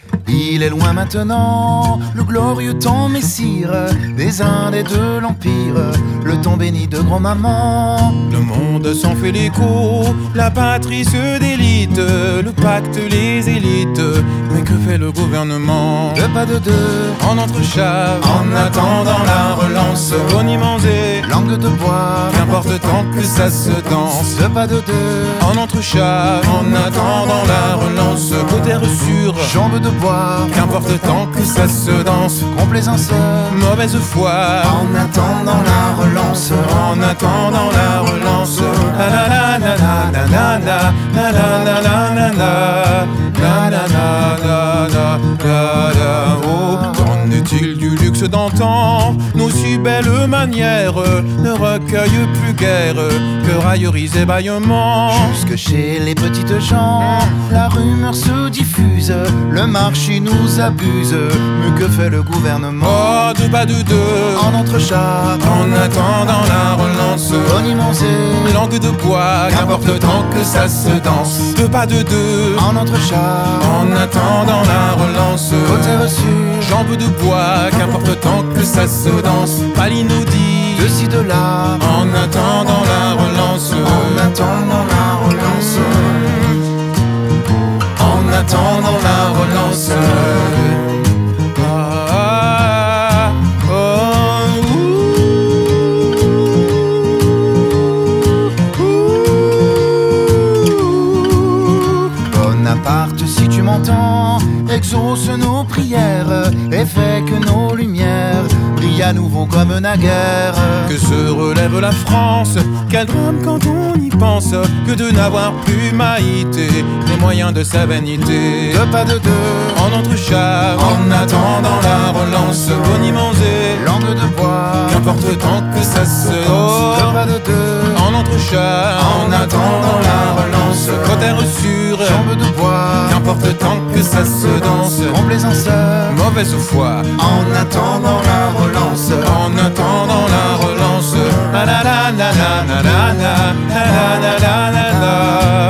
Il est loin maintenant, le glorieux temps messire des Indes et de l'Empire, le temps béni de grand-maman. Le monde s'en fait l'écho, la patrie se délite, le pacte les élites. Mais que fait le gouvernement? Deux pas de deux, en entrechat, en attendant la relance. Bonimansé, langue de bois, qu'importe tant que ça se danse. deux pas de deux, en entrechat, en attendant la relance. Côté sûr, jambes de bois, qu'importe tant que ça se danse. complaisance, mauvaise foi, en attendant la relance. en attendant la relance. La la la la la la la la la la la la la la la la la la. Oh, qu'en est-il du luxe d'antan? Nos si belles manières ne recueillent plus guère que railleries et bâillements. Jusque chez les petites gens, la rumeur se diffuse, le marché nous abuse. Mais que fait le gouvernement? Oh, deux pas de deux, En entrechat, en attendant la relance. bonimansé, Langue de bois, qu'importe tant que ça se danse. Deux pas de deux, en entrechat, en attendant la relance. côté reçu, Jambes de bois, qu'importe tant que ça se danse. Palinaudit, de ci de là, en attendant la relance. en attendant la relance, En attendant la relance. Ah, oh, Bonaparte, si tu m'entends, exauce nos prières et fais que nos lumières brillent à nouveau comme naguère. que se relève la France, quel drame quand on y pense, que de n'avoir plus Maïté les moyens de sa vanité. Deux pas de deux, En entrechat, en attendant la relance. Bonimansé, langue de bois, qu'importe tant que ça se deux danse. pas de deux, En entrechat, en attendant la relance. Côté sûr, jambes de bois, qu'importe tant que ça se danse. complaisance, Mauvaise foi, en attendant la relance. en attendant la relance. La la la la la la la la la la la la la.